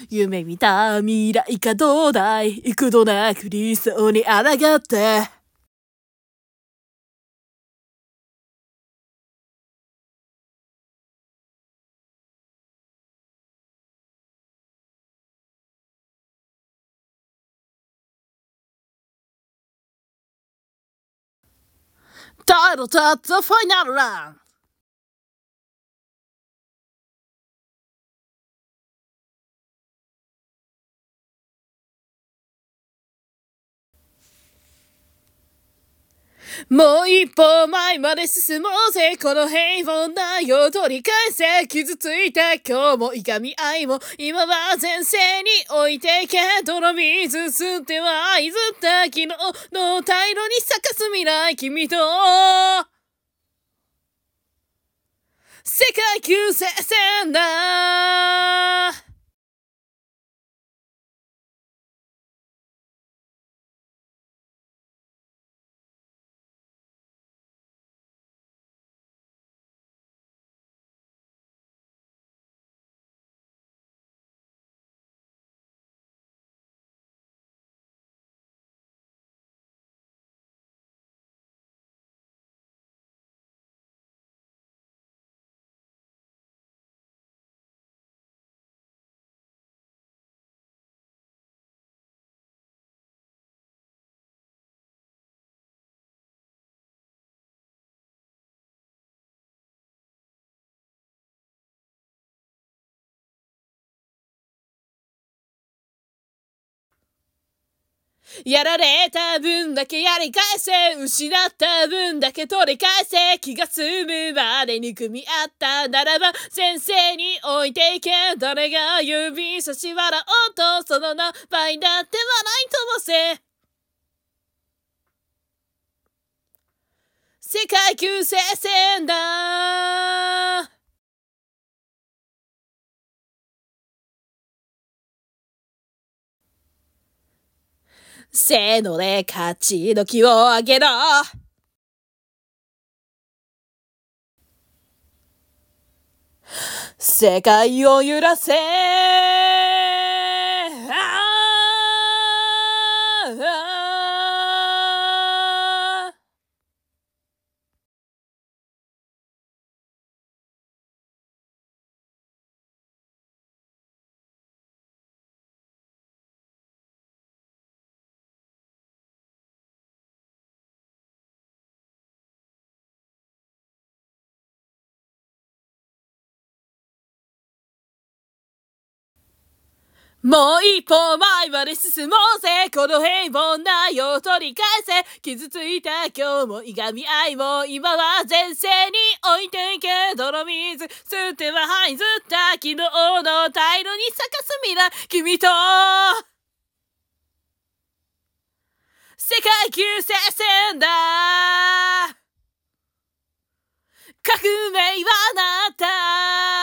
夢見た未来かどうだい、幾度なく理想に抗って。タイロタッツファイナルラン。もう一歩前まで進もうぜ、この平凡な世を取り返せ。傷ついた今日もいがみ合いも今は前世に置いてけ。泥水吸っては譲った昨日の大路に咲かす未来、君と世界救世戦だ。やられた分だけやり返せ、失った分だけ取り返せ。気が済むまで憎み合ったならば前世に置いていけ。誰が指差し笑おうとその名前だって笑い飛ばせ。世界救世戦だ。せーので勝ち時を上げろ。世界を揺らせ。もう一歩前まで進もうぜ、この平凡な世を取り返せ。傷ついた今日もいがみ合いも今は前世に置いていけ。泥水吸っては這いずった昨日の大路に咲かす未来、君と世界救世戦だ。革命はなった。